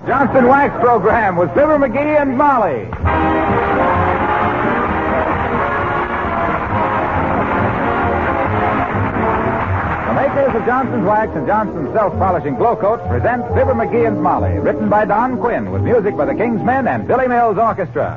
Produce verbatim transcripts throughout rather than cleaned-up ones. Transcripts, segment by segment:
Johnson Wax program with Fibber McGee and Molly. The makers of Johnson's Wax and Johnson's Self-Polishing Glow Coat present Fibber McGee and Molly, written by Don Quinn with music by the King's Men and Billy Mills Orchestra.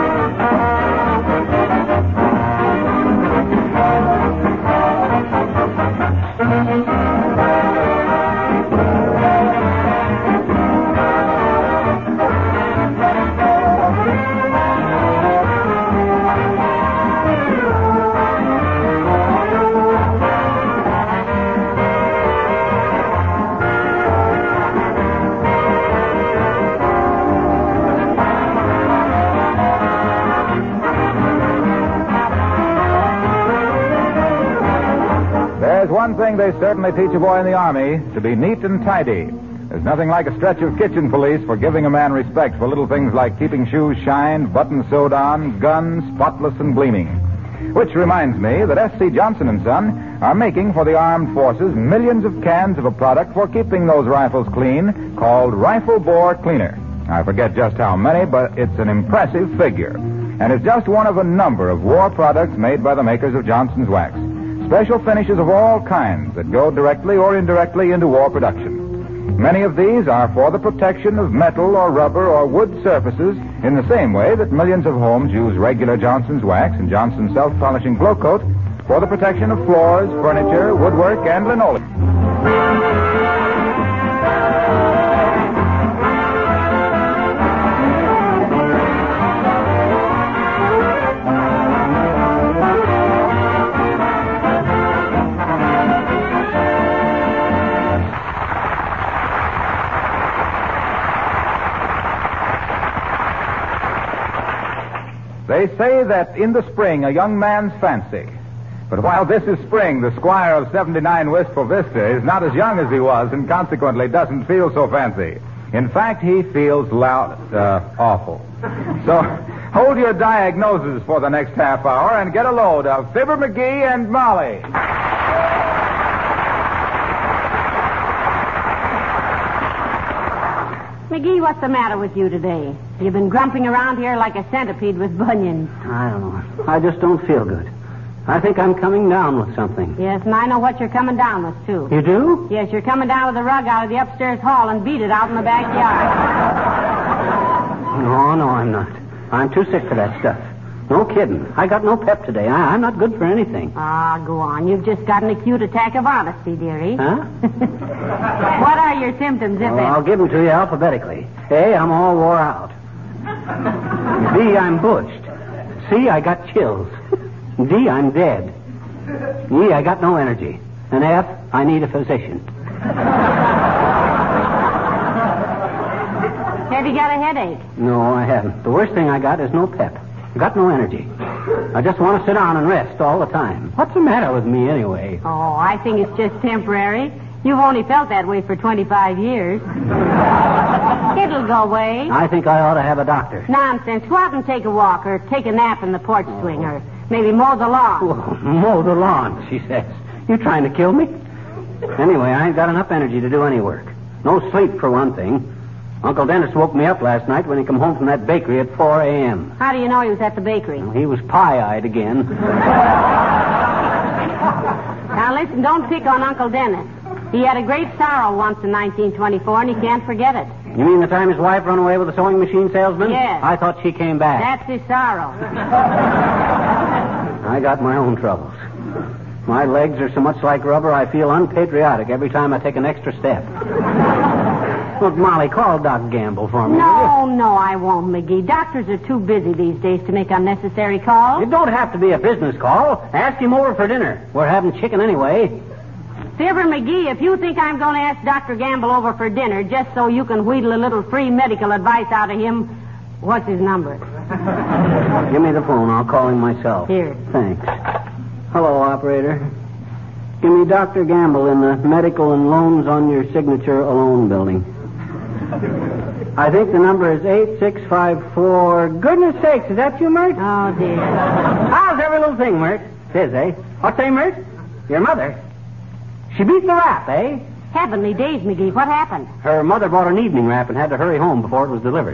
One thing they certainly teach a boy in the Army, to be neat and tidy. There's nothing like a stretch of kitchen police for giving a man respect for little things like keeping shoes shined, buttons sewed on, guns spotless and gleaming. Which reminds me that S C Johnson and Son are making for the armed forces millions of cans of a product for keeping those rifles clean called Rifle Bore Cleaner. I forget just how many, but it's an impressive figure. And it's just one of a number of war products made by the makers of Johnson's Wax. Special finishes of all kinds that go directly or indirectly into war production. Many of these are for the protection of metal or rubber or wood surfaces in the same way that millions of homes use regular Johnson's Wax and Johnson's Self-Polishing Glow Coat for the protection of floors, furniture, woodwork, and linoleum. They say that in the spring, a young man's fancy. But while this is spring, the squire of seventy-nine Wistful Vista is not as young as he was and consequently doesn't feel so fancy. In fact, he feels loud, uh, awful. So hold your diagnoses for the next half hour and get a load of Fibber McGee and Molly. McGee, what's the matter with you today? You've been grumping around here like a centipede with bunions. I don't know. I just don't feel good. I think I'm coming down with something. Yes, and I know what you're coming down with, too. You do? Yes, you're coming down with the rug out of the upstairs hall and beat it out in the backyard. No, no, I'm not. I'm too sick for that stuff. No kidding. I got no pep today. I, I'm not good for anything. Ah, go on. You've just got an acute attack of honesty, dearie. Huh? What are your symptoms, if well, any? I'll give them to you alphabetically. A, I'm all wore out. B, I'm bushed. C, I got chills. D, I'm dead. E, I got no energy. And F, I need a physician. Have you got a headache? No, I haven't. The worst thing I got is no pep. I got no energy. I just want to sit down and rest all the time. What's the matter with me anyway? Oh, I think it's just temporary. You've only felt that way for twenty-five years. It'll go away. I think I ought to have a doctor. Nonsense. Go out and take a walk or take a nap in the porch swing or maybe mow the lawn. Oh, mow the lawn, she says. You trying to kill me? Anyway, I ain't got enough energy to do any work. No sleep, for one thing. Uncle Dennis woke me up last night when he come home from that bakery at four a.m. How do you know he was at the bakery? Well, he was pie-eyed again. Now, listen, don't pick on Uncle Dennis. He had a great sorrow once in nineteen twenty-four, and he can't forget it. You mean the time his wife run away with a sewing machine salesman? Yes. I thought she came back. That's his sorrow. I got my own troubles. My legs are so much like rubber, I feel unpatriotic every time I take an extra step. Look, Molly, call Doc Gamble for me. No, no, I won't, McGee. Doctors are too busy these days to make unnecessary calls. It don't have to be a business call. Ask him over for dinner. We're having chicken anyway. Fibber McGee, if you think I'm going to ask Doctor Gamble over for dinner just so you can wheedle a little free medical advice out of him, what's his number? Give me the phone. I'll call him myself. Here. Thanks. Hello, operator. Give me Doctor Gamble in the Medical and Loans on Your Signature Alone building. I think the number is eight six five four. Goodness sakes, is that you, Mert? Oh, dear. How's every little thing, Mert? It is, eh? What's say, Mert? Your mother. She beat the rap, eh? Heavenly days, McGee. What happened? Her mother bought an evening wrap and had to hurry home before it was delivered.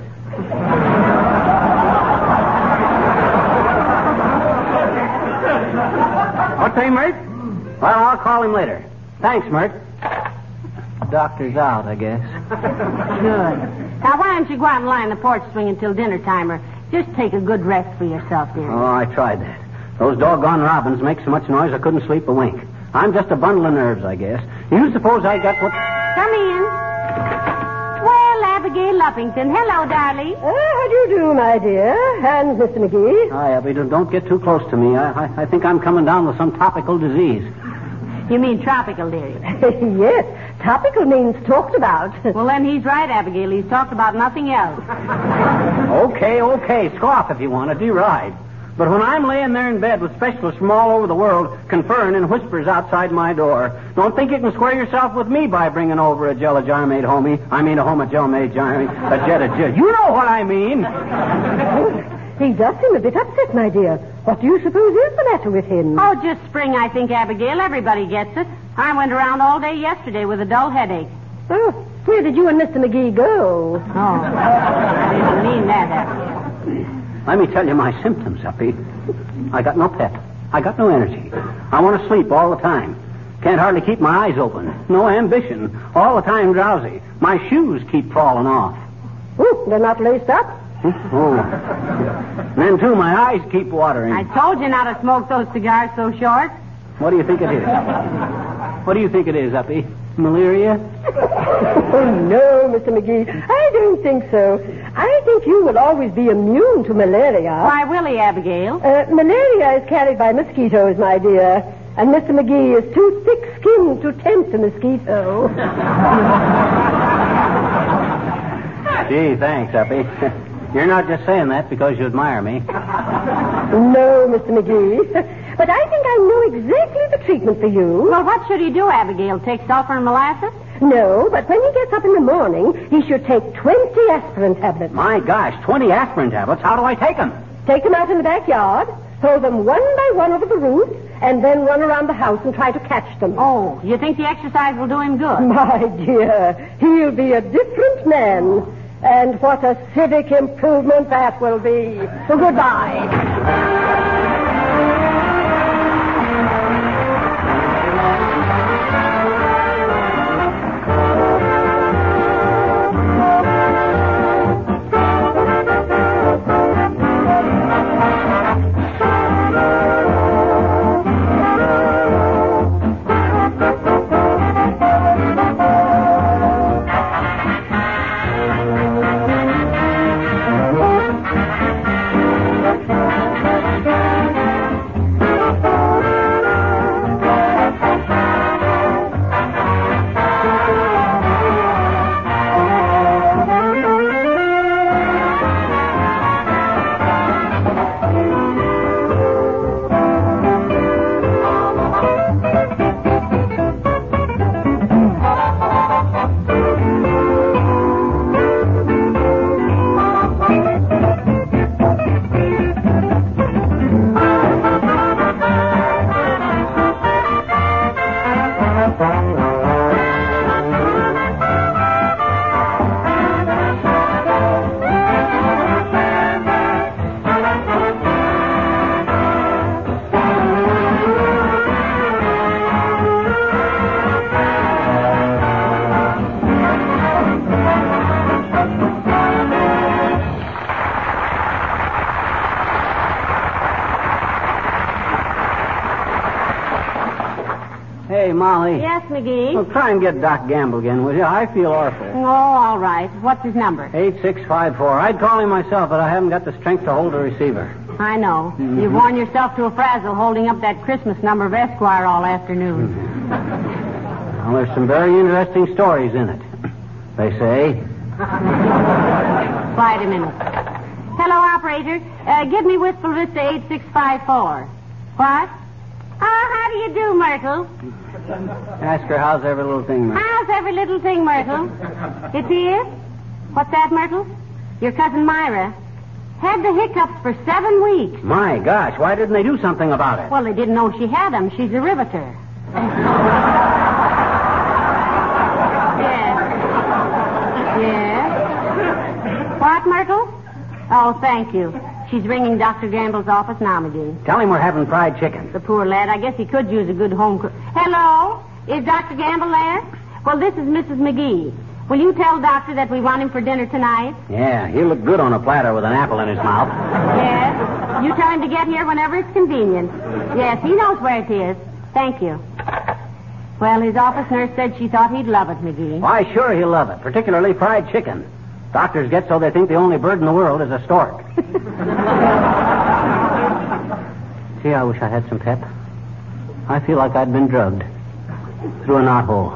What say, Mert? Well, I'll call him later. Thanks, Mert. Doctor's out, I guess. Good. Now, why don't you go out and lie on the porch swing until dinner time, or just take a good rest for yourself, dear. Oh, I tried that. Those doggone robins make so much noise I couldn't sleep a wink. I'm just a bundle of nerves, I guess. You suppose I got what... Come in. Well, Abigail Luffington. Hello, darling. Uh, how do you do, my dear? And Mister McGee? Hi, Abby. Don't don't get too close to me. I, I, I think I'm coming down with some topical disease. You mean tropical, dearie? Yes. Topical means talked about. Well, then he's right, Abigail. He's talked about nothing else. Okay, okay. Scoff if you want to. Deride. But when I'm laying there in bed with specialists from all over the world conferring in whispers outside my door, don't think you can square yourself with me by bringing over a jello jar made homie. I mean a home of Joe made jar, a jet of jet. You know what I mean. He does seem a bit upset, my dear. What do you suppose is the matter with him? Oh, just spring, I think, Abigail. Everybody gets it. I went around all day yesterday with a dull headache. Oh, where did you and Mister McGee go? Oh, I didn't mean that, Abigail. Let me tell you my symptoms, Uppy. I got no pep. I got no energy. I want to sleep all the time. Can't hardly keep my eyes open. No ambition. All the time drowsy. My shoes keep falling off. Oh, they're not laced up? Oh. And then, too, my eyes keep watering. I told you not to smoke those cigars so short. What do you think it is? What do you think it is, Uppy? Malaria? Oh, no, Mister McGee. I don't think so. I think you will always be immune to malaria. Why will he, Abigail? Uh, malaria is carried by mosquitoes, my dear. And Mister McGee is too thick-skinned to tempt a mosquito. Gee, thanks, Uppy. You're not just saying that because you admire me. No, Mister McGee. But I think I know exactly the treatment for you. Well, what should he do, Abigail? Take sulfur and molasses? No, but when he gets up in the morning, he should take twenty aspirin tablets. My gosh, twenty aspirin tablets? How do I take them? Take them out in the backyard, throw them one by one over the roof, and then run around the house and try to catch them. Oh, you think the exercise will do him good? My dear, he'll be a different man. And what a civic improvement that will be. So goodbye. Hey, Molly. Yes, McGee? Well, try and get Doc Gamble again, will you? I feel awful. Oh, all right. What's his number? eight six five four. I'd call him myself, but I haven't got the strength to hold the receiver. I know. Mm-hmm. You've worn yourself to a frazzle holding up that Christmas number of Esquire all afternoon. Mm-hmm. Well, there's some very interesting stories in it, they say. Quiet a minute. Hello, operator. Uh, give me Wistful Vista eight six five four. What? Oh, how do you do, Myrtle? Ask her how's every little thing, Myrtle. How's every little thing, Myrtle? It's here? What's that, Myrtle? Your cousin Myra had the hiccups for seven weeks. My gosh, why didn't they do something about it? Well, they didn't know she had them. She's a riveter. Myrtle? Oh, thank you. She's ringing Doctor Gamble's office now, McGee. Tell him we're having fried chicken. The poor lad. I guess he could use a good home cook. Hello? Is Doctor Gamble there? Well, this is Missus McGee. Will you tell Doctor that we want him for dinner tonight? Yeah, he'll look good on a platter with an apple in his mouth. Yes. You tell him to get here whenever it's convenient. Yes, he knows where it is. Thank you. Well, his office nurse said she thought he'd love it, McGee. Why, sure he'll love it, particularly fried chicken. Doctors get so they think the only bird in the world is a stork. Gee, I wish I had some pep. I feel like I'd been drugged through a knothole.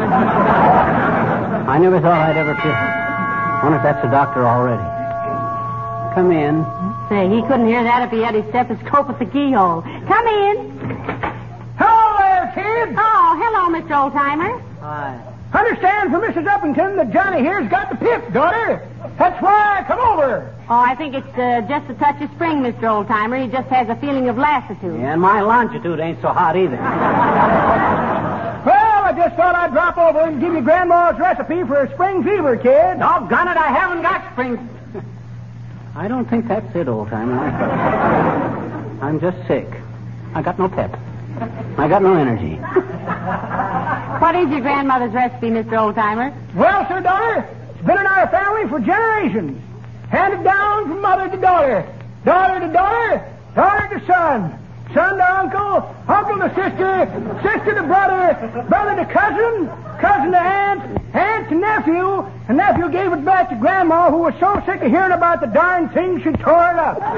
I never thought I'd ever feel. Wonder if that's the doctor already. Come in. Say, he couldn't hear that if he had his stethoscope at the keyhole. Come in. Hello there, kid. Oh, hello, Mister Oldtimer. Hi. Understand from Missus Uppington that Johnny here's got the pip, daughter. That's why I come over. Oh, I think it's uh, just a touch of spring, Mister Oldtimer. He just has a feeling of lassitude. Yeah, and my longitude ain't so hot either. Well, I just thought I'd drop over and give you Grandma's recipe for a spring fever, kid. Doggone it, I haven't got spring. I don't think that's it, old-timer. I'm just sick. I got no pep. I got no energy. What is your grandmother's recipe, Mister Oldtimer? Well, sir, daughter, it's been in our family for generations. Handed down from mother to daughter, daughter to daughter, daughter to son, son to uncle, uncle to sister, sister to brother, brother to cousin, cousin to aunt, aunt to nephew, and nephew gave it back to Grandma, who was so sick of hearing about the darn thing she tore it up.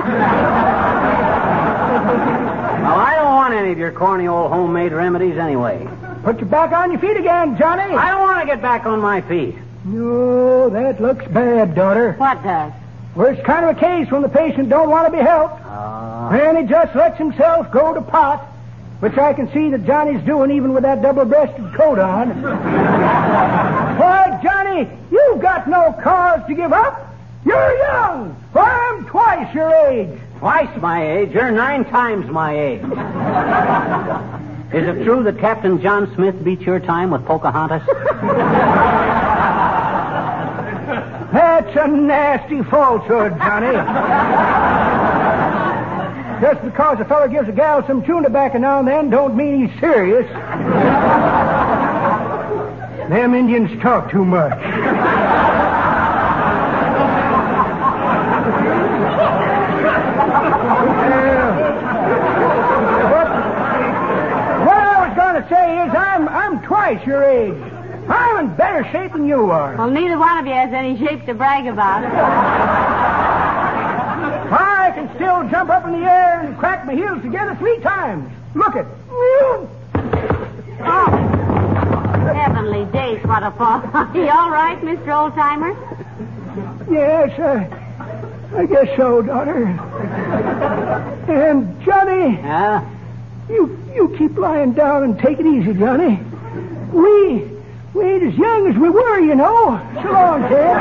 Well, I don't want any of your corny old homemade remedies anyway. Put you back on your feet again, Johnny. I don't want to get back on my feet. No, that looks bad, daughter. What does? Well, it's kind of a case when the patient don't want to be helped. Uh... And he just lets himself go to pot, which I can see that Johnny's doing even with that double-breasted coat on. Why, Johnny, you've got no cause to give up. You're young. Why, I'm twice your age. Twice my age? You're nine times my age. Is it true that Captain John Smith beat your time with Pocahontas? That's a nasty falsehood, Johnny. Just because a fella gives a gal some chewing tobacco now and then don't mean he's serious. Them Indians talk too much. Say is I'm I'm twice your age. I'm in better shape than you are. Well, neither one of you has any shape to brag about. I can still jump up in the air and crack my heels together three times. Look it. Oh, heavenly days, what a fall. Are you all right, Mister Oldtimer? Yes, I, I guess so, daughter. And Johnny. Yeah? You you keep lying down and take it easy, Johnny. We we ain't as young as we were, you know. So long, kid.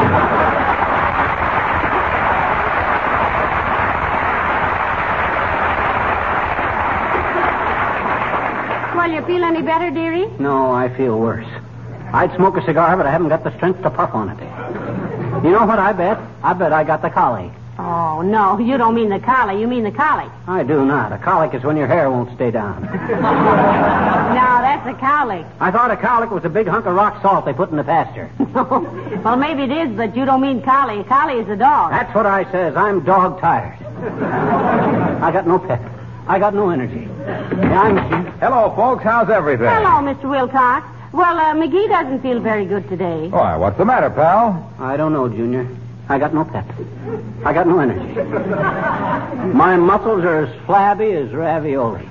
Well, you feel any better, dearie? No, I feel worse. I'd smoke a cigar, but I haven't got the strength to puff on it. You know what I bet? I bet I got the colic. Oh, no, you don't mean the collie. You mean the colic. I do not. A colic is when your hair won't stay down. No, that's a colic. I thought a colic was a big hunk of rock salt they put in the pasture. Well, maybe it is, but you don't mean collie. A collie is a dog. That's what I says. I'm dog tired. I got no pep. I got no energy. Yeah, I'm... Hello, folks. How's everything? Hello, Mister Wilcox. Well, uh, McGee doesn't feel very good today. Why, what's the matter, pal? I don't know, Junior. I got no pep. I got no energy. My muscles are as flabby as ravioli.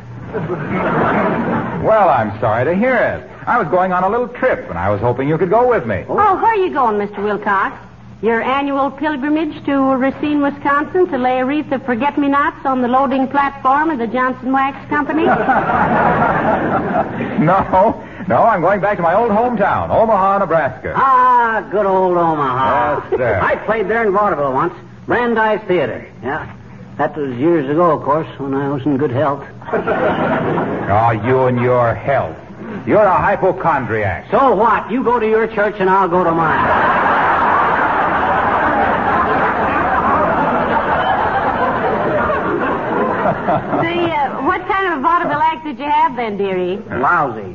Well, I'm sorry to hear it. I was going on a little trip, and I was hoping you could go with me. Oh, oh where are you going, Mister Wilcox? Your annual pilgrimage to Racine, Wisconsin to lay a wreath of forget-me-nots on the loading platform of the Johnson Wax Company? No, no, I'm going back to my old hometown, Omaha, Nebraska. Ah, good old Omaha. Yes, sir. I played there in vaudeville once. Brandeis Theater. Yeah. That was years ago, of course, when I was in good health. Oh, you and your health. You're a hypochondriac. So what? You go to your church and I'll go to mine. uh, what kind of a vaudeville act did you have then, dearie? Lousy.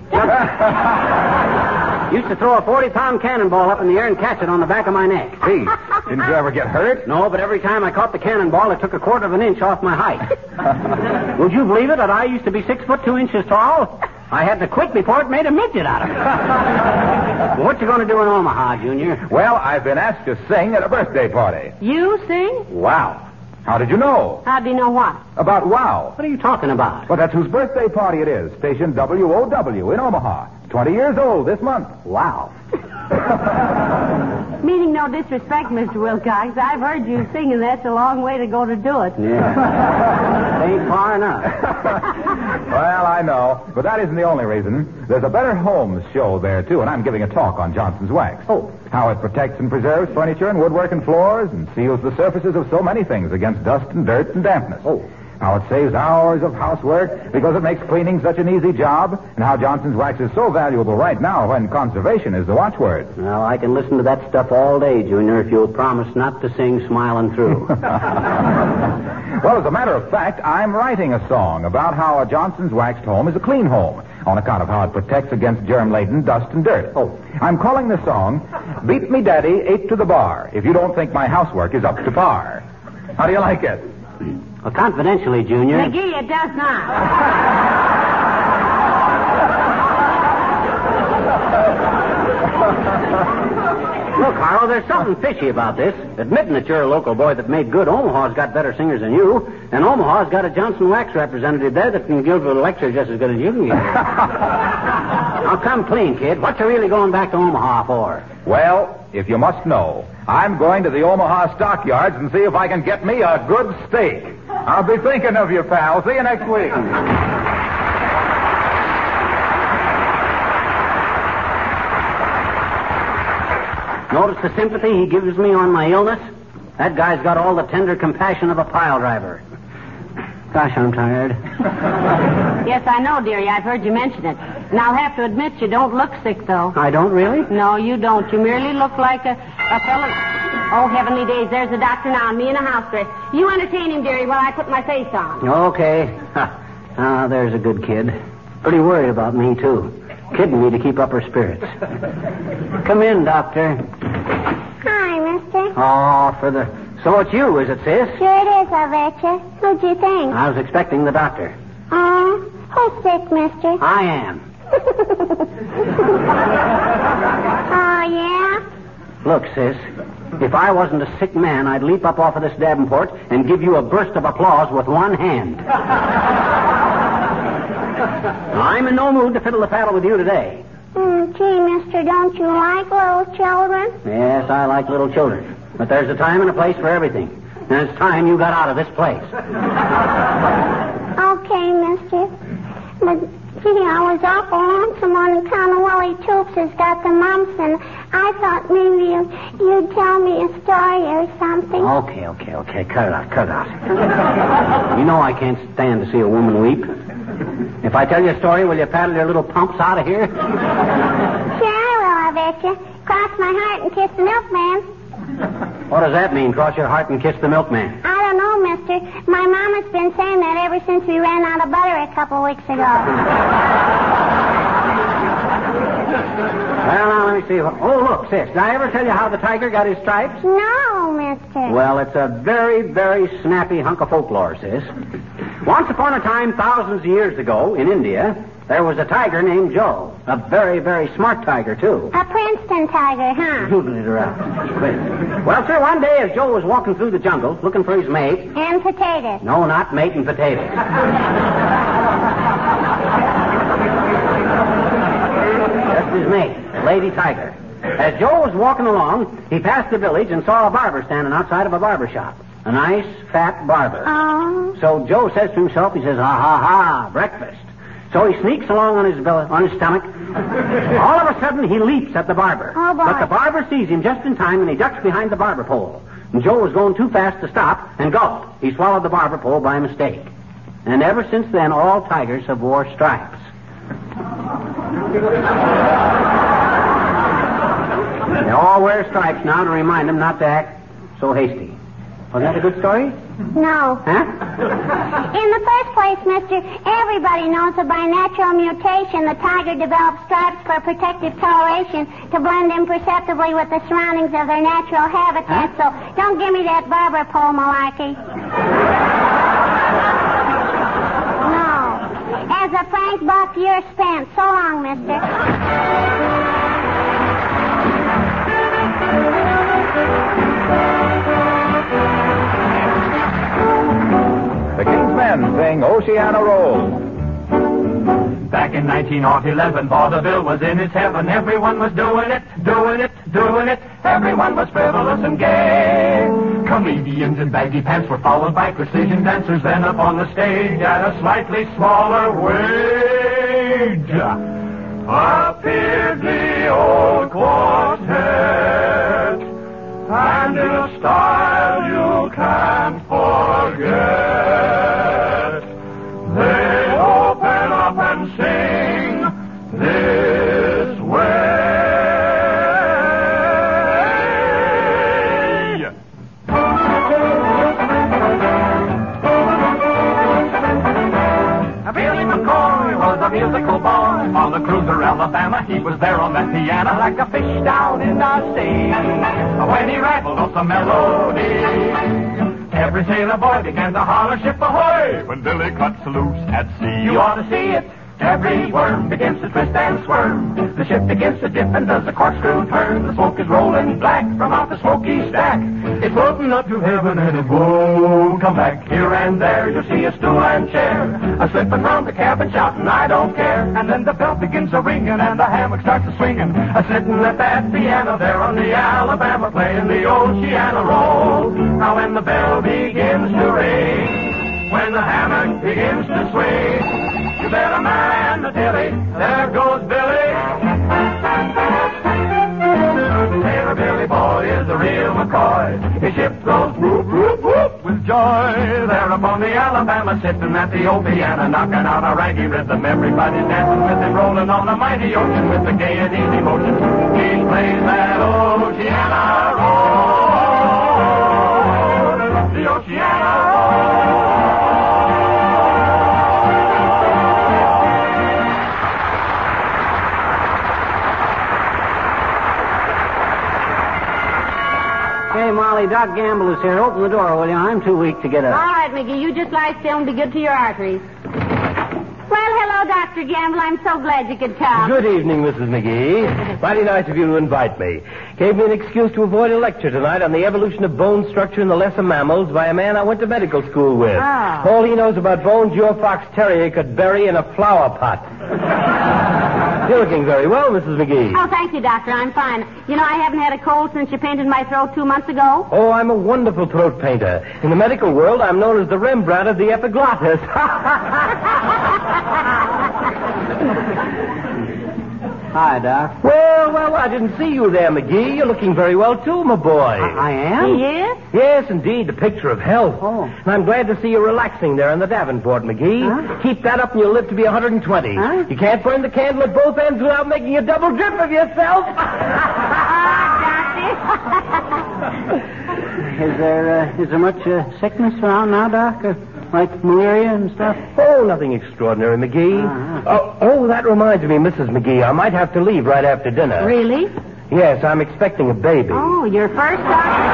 Used to throw a forty-pound cannonball up in the air and catch it on the back of my neck. Gee, didn't you ever get hurt? No, but every time I caught the cannonball, it took a quarter of an inch off my height. Would you believe it that I used to be six foot two inches tall? I had to quit before it made a midget out of me. Well, what you going to do in Omaha, Junior? Well, I've been asked to sing at a birthday party. You sing? Wow. How did you know? How do you know what? About Wow. What are you talking about? Well, that's whose birthday party it is. Station W O W in Omaha. Twenty years old this month. Wow. Meaning no disrespect, Mister Wilcox. I've heard you sing, and that's a long way to go to do it. Yeah. Ain't far enough. Well, I know, but that isn't the only reason. There's a Better Homes show there, too, and I'm giving a talk on Johnson's Wax. Oh. How it protects and preserves furniture and woodwork and floors and seals the surfaces of so many things against dust and dirt and dampness. Oh. How it saves hours of housework because it makes cleaning such an easy job, and how Johnson's Wax is so valuable right now when conservation is the watchword. Well, I can listen to that stuff all day, Junior, if you'll promise not to sing Smiling Through. Well, as a matter of fact, I'm writing a song about how a Johnson's Waxed home is a clean home on account of how it protects against germ-laden dust and dirt. Oh. I'm calling the song Beat Me Daddy, Eight to the Bar, if you don't think my housework is up to par. How do you like it? Well, confidentially, Junior. McGee, it does not. Look, Harlow, there's something fishy about this. Admitting that you're a local boy that made good, Omaha's got better singers than you, and Omaha's got a Johnson Wax representative there that can give a lecture just as good as you can give. Now, come clean, kid. What you really going back to Omaha for? Well, if you must know, I'm going to the Omaha stockyards and see if I can get me a good steak. I'll be thinking of you, pal. See you next week. Notice the sympathy he gives me on my illness? That guy's got all the tender compassion of a pile driver. Gosh, I'm tired. Yes, I know, dearie. I've heard you mention it. And I'll have to admit you don't look sick, though. I don't really? No, you don't. You merely look like a, a fellow... Oh, heavenly days, there's the doctor now, and me in a house dress. You entertain him, dearie, while I put my face on. Okay. Ah, there's a good kid. Pretty worried about me, too. Kidding me to keep up her spirits. Come in, doctor. Hi, mister. Oh, for the... So it's you, is it, sis? Sure it is, I betcha. Who'd you think? I was expecting the doctor. Oh, who's sick, mister? I am. Oh, yeah? Look, sis, if I wasn't a sick man, I'd leap up off of this Davenport and give you a burst of applause with one hand. I'm in no mood to fiddle the paddle with you today. Mm, gee, mister, don't you like little children? Yes, I like little children. But there's a time and a place for everything. And it's time you got out of this place. Okay, mister. But, gee, I was awful lonesome on account of Willie Toops has got the mumps, and I thought maybe you, you'd tell me a story or something. Okay, okay, okay. Cut it out, cut it out. You know I can't stand to see a woman weep. If I tell you a story, will you paddle your little pumps out of here? Sure I will, I betcha. Cross my heart and kiss the milkman. What does that mean, cross your heart and kiss the milkman? I don't know, mister. My mama's been saying that ever since we ran out of butter a couple weeks ago. Well, now, let me see. Oh, look, sis, did I ever tell you how the tiger got his stripes? No, mister. Well, it's a very, very snappy hunk of folklore, sis. Once upon a time, thousands of years ago, in India, there was a tiger named Joe. A very, very smart tiger, too. A Princeton tiger, huh? Well, sir, one day as Joe was walking through the jungle looking for his mate... And potatoes. No, not mate and potatoes. Just his mate, Lady Tiger. As Joe was walking along, he passed the village and saw a barber standing outside of a barber shop. A nice, fat barber. Oh. So Joe says to himself, he says, ha, ha, ha, breakfast. So he sneaks along on his belly, on his stomach. All of a sudden, he leaps at the barber. Oh, boy. But the barber sees him just in time, and he ducks behind the barber pole. And Joe was going too fast to stop, and gulp, he swallowed the barber pole by mistake. And ever since then, all tigers have wore stripes. They all wear stripes now to remind them not to act so hasty. Was that a good story? No. Huh? In the first place, mister, everybody knows that by natural mutation, the tiger develops stripes for protective coloration to blend imperceptibly with the surroundings of their natural habitat. Huh? So don't give me that barber pole malarkey. No. As a frank buck, you're spent. So long, mister. The King's Men sing Oceana Roll. Back in nineteen eleven, vaudeville was in its heaven. Everyone was doing it, doing it, doing it. Everyone was frivolous and gay. Comedians in baggy pants were followed by precision dancers. Then up on the stage at a slightly smaller wage appeared the old quartet, and in a style you can't forget, they open up and sing this way. Billy McCoy was a musical boy on the cruiser Alabama. He was there on that piano like a fish down in the sea. When he rattled off the melody, every sailor boy began to holler, ship ahoy, when Billy cuts loose at sea. You ought to see it. Every worm begins to twist and squirm. The ship begins to dip and does a corkscrew turn. The smoke is rolling black from out the smoky stack. It's floating up to heaven and it won't come back. Here and there you'll see a stool and chair, a slipping round the cabin shouting, I don't care. And then the bell begins a ringing and the hammock starts a swinging. A sitting at that piano there on the Alabama playing the Oceana Roll. Now when the bell begins to ring, when the hammock begins to swing, you better man the dilly, there goes Billy. Sailor Billy Boy is a real McCoy. His ship goes whoop, whoop, whoop with joy. There upon the Alabama, sitting at the old piano, knocking out a raggy rhythm. Everybody's dancing with him, rolling on the mighty ocean with the gay and easy motion. He plays that Oceana Roll, the Oceana Roll. Hey, Molly, Doc Gamble is here. Open the door, will you? I'm too weak to get All up. right, McGee, you just lie still and be good to your arteries. Well, hello, Doctor Gamble. I'm so glad you could come. Good evening, Missus McGee. Mighty nice of you to invite me. Gave me an excuse to avoid a lecture tonight on the evolution of bone structure in the lesser mammals by a man I went to medical school with. Ah. All he knows about bones your fox terrier could bury in a flower pot. You're looking very well, Missus McGee. Oh, thank you, Doctor. I'm fine. You know, I haven't had a cold since you painted my throat two months ago. Oh, I'm a wonderful throat painter. In the medical world, I'm known as the Rembrandt of the epiglottis. Hi, Doc. Well, well, I didn't see you there, McGee. You're looking very well, too, my boy. I, I am? He is? Yes, indeed, the picture of health. Oh. And I'm glad to see you relaxing there in the Davenport, McGee. Huh? Keep that up and you'll live to be one hundred twenty. Huh? You can't burn the candle at both ends without making a double drip of yourself. Is there, uh, is there much uh, sickness around now, Doc? Or, like malaria and stuff? Oh, nothing extraordinary, McGee. Uh-huh. Oh, oh, that reminds me, Missus McGee, I might have to leave right after dinner. Really? Yes, I'm expecting a baby. Oh, your first doctor?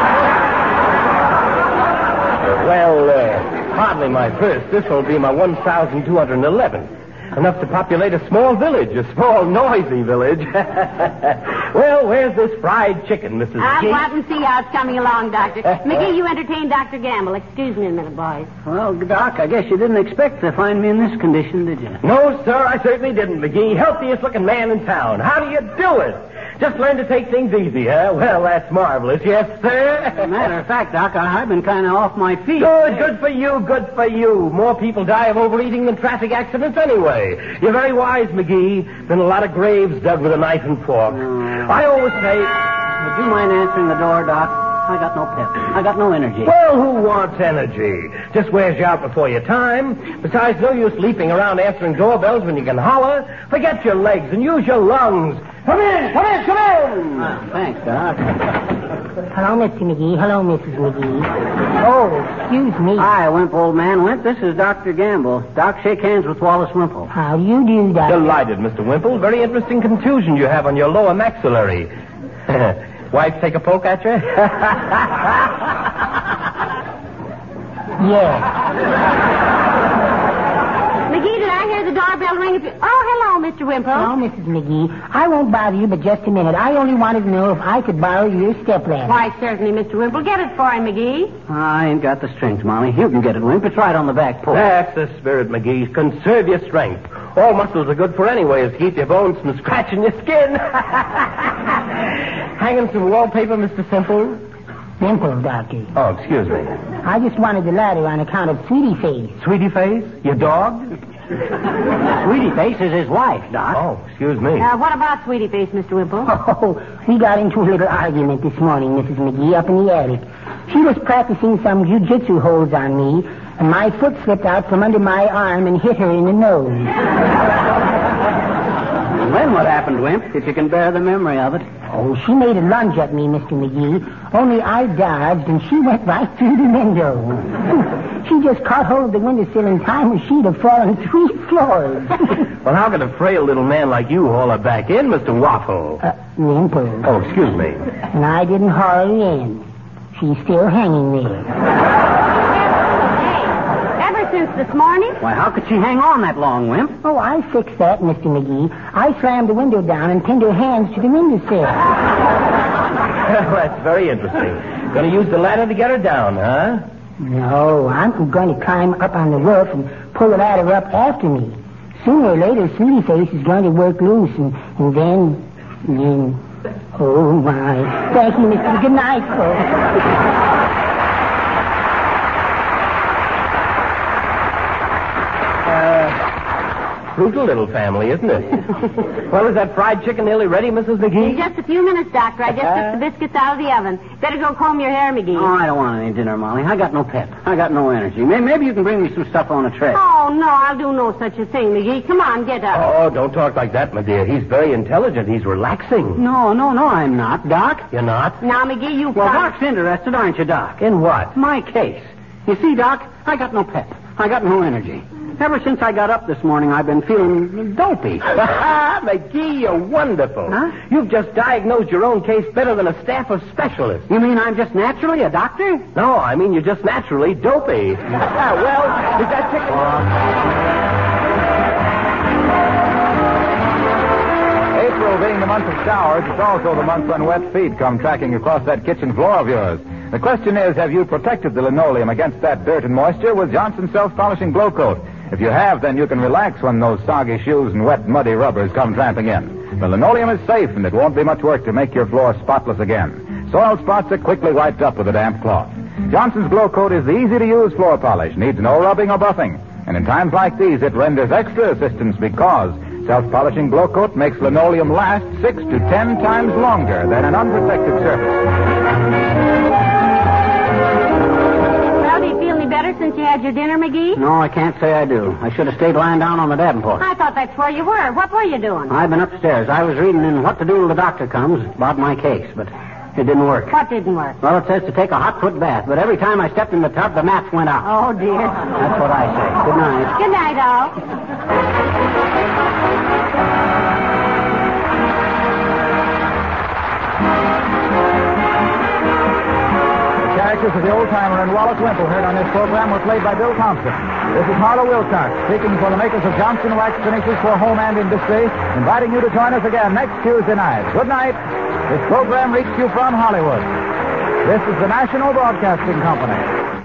Well, uh, hardly my first. This will be my one thousand two hundred eleven. Enough to populate a small village, a small, noisy village. Well, where's this fried chicken, Missus I'll McGee? go out and see how it's coming along, Doctor. McGee, you entertain Doctor Gamble. Excuse me a minute, boys. Well, Doc, I guess you didn't expect to find me in this condition, did you? No, sir, I certainly didn't, McGee. Healthiest looking man in town. How do you do it? Just learn to take things easy, huh? Well, that's marvelous. Yes, sir. Matter of fact, Doc, I, I've been kind of off my feet. Good, good for you, good for you. More people die of overeating than traffic accidents anyway. You're very wise, McGee. Been a lot of graves dug with a knife and fork. Mm. I always say... Would you mind answering the door, Doc? I got no pep. I got no energy. Well, who wants energy? Just wears you out before your time. Besides, no use leaping around answering doorbells when you can holler. Forget your legs and use your lungs. Come in, come in, come in! Ah, thanks, Doc. Hello, Mister McGee. Hello, Missus McGee. Oh, excuse me. Hi, Wimp, old man. Wimp, this is Doctor Gamble. Doc, shake hands with Wallace Wimple. How do you do, Doctor? Delighted, Mister Wimple. Very interesting contusion you have on your lower maxillary. Wife take a poke at you? Yeah. McGee, did I hear the doorbell ring? If you... Oh, hello, Mister Wimple. Hello, Missus McGee. I won't bother you but just a minute. I only wanted to know if I could borrow your stepladder. Why, certainly, Mister Wimple. Get it for him, McGee. I ain't got the strength, Molly. You can get it, Wimp. It's right on the back porch. That's the spirit, McGee. Conserve your strength. All muscles are good for anyway is to keep your bones from scratching your skin. Hanging some wallpaper, Mister Simple? Simple, Doctor. Oh, excuse me. I just wanted the ladder on account of Sweetie Face. Sweetie Face? Your dog? Sweetie Face is his wife, Doc. Oh, excuse me. Uh, what about Sweetie Face, Mister Wimple? Oh, we got into a little argument this morning, Missus McGee, up in the attic. She was practicing some jiu-jitsu holds on me, and my foot slipped out from under my arm and hit her in the nose. And then what happened, Wimp, if you can bear the memory of it? Oh, she made a lunge at me, Mister McGee. Only I dodged, and she went right through the window. She just caught hold of the windowsill in time, or she'd have fallen three floors. Well, how can a frail little man like you haul her back in, Mister Waffle? Uh, Wimple. Oh, excuse me. And I didn't haul her in. She's still hanging there. Since this morning? Why, how could she hang on that long, Wimp? Oh, I fixed that, Mister McGee. I slammed the window down and pinned her hands to the windowsill. That's very interesting. Going to use the ladder to get her down, huh? No, I'm going to climb up on the roof and pull the ladder up after me. Sooner or later, Sweetie Face is going to work loose, and, and then, then, oh my! Thank you, Mister Good night, folks. Brutal little family, isn't it? Well, is that fried chicken nearly ready, Missus McGee? In just a few minutes, Doctor. I just took the biscuits out of the oven. Better go comb your hair, McGee. Oh, I don't want any dinner, Molly. I got no pep. I got no energy. Maybe, maybe you can bring me some stuff on a tray. Oh, no, I'll do no such a thing, McGee. Come on, get up. Oh, don't talk like that, my dear. He's very intelligent. He's relaxing. No, no, no, I'm not, Doc. You're not? Now, McGee, you... Well, come. Doc's interested, aren't you, Doc? In what? My case. You see, Doc, I got no pep. I got no energy. Ever since I got up this morning, I've been feeling dopey. McGee, you're wonderful. Huh? You've just diagnosed your own case better than a staff of specialists. You mean I'm just naturally a doctor? No, I mean you're just naturally dopey. Ah, well, is that chicken... April being the month of showers, it's also the month when wet feet come tracking across that kitchen floor of yours. The question is, have you protected the linoleum against that dirt and moisture with Johnson's Self-Polishing Glow Coat? If you have, then you can relax when those soggy shoes and wet, muddy rubbers come tramping in. The linoleum is safe, and it won't be much work to make your floor spotless again. Soiled spots are quickly wiped up with a damp cloth. Johnson's Glow Coat is the easy-to-use floor polish, needs no rubbing or buffing. And in times like these, it renders extra assistance because Self-Polishing Glow Coat makes linoleum last six to ten times longer than an unprotected surface. Better since you had your dinner, McGee? No, I can't say I do. I should have stayed lying down on the Davenport. I thought that's where you were. What were you doing? I've been upstairs. I was reading in What to Do Till the Doctor Comes about my case, but it didn't work. What didn't work? Well, it says to take a hot foot bath, but every time I stepped in the tub, the match went out. Oh, dear. That's what I say. Good night. Good night, all. Characters of the old-timer and Wallace Wimple heard on this program were played by Bill Thompson. This is Harlow Wilcox, speaking for the makers of Johnson Wax Finishes for Home and Industry, inviting you to join us again next Tuesday night. Good night. This program reached you from Hollywood. This is the National Broadcasting Company.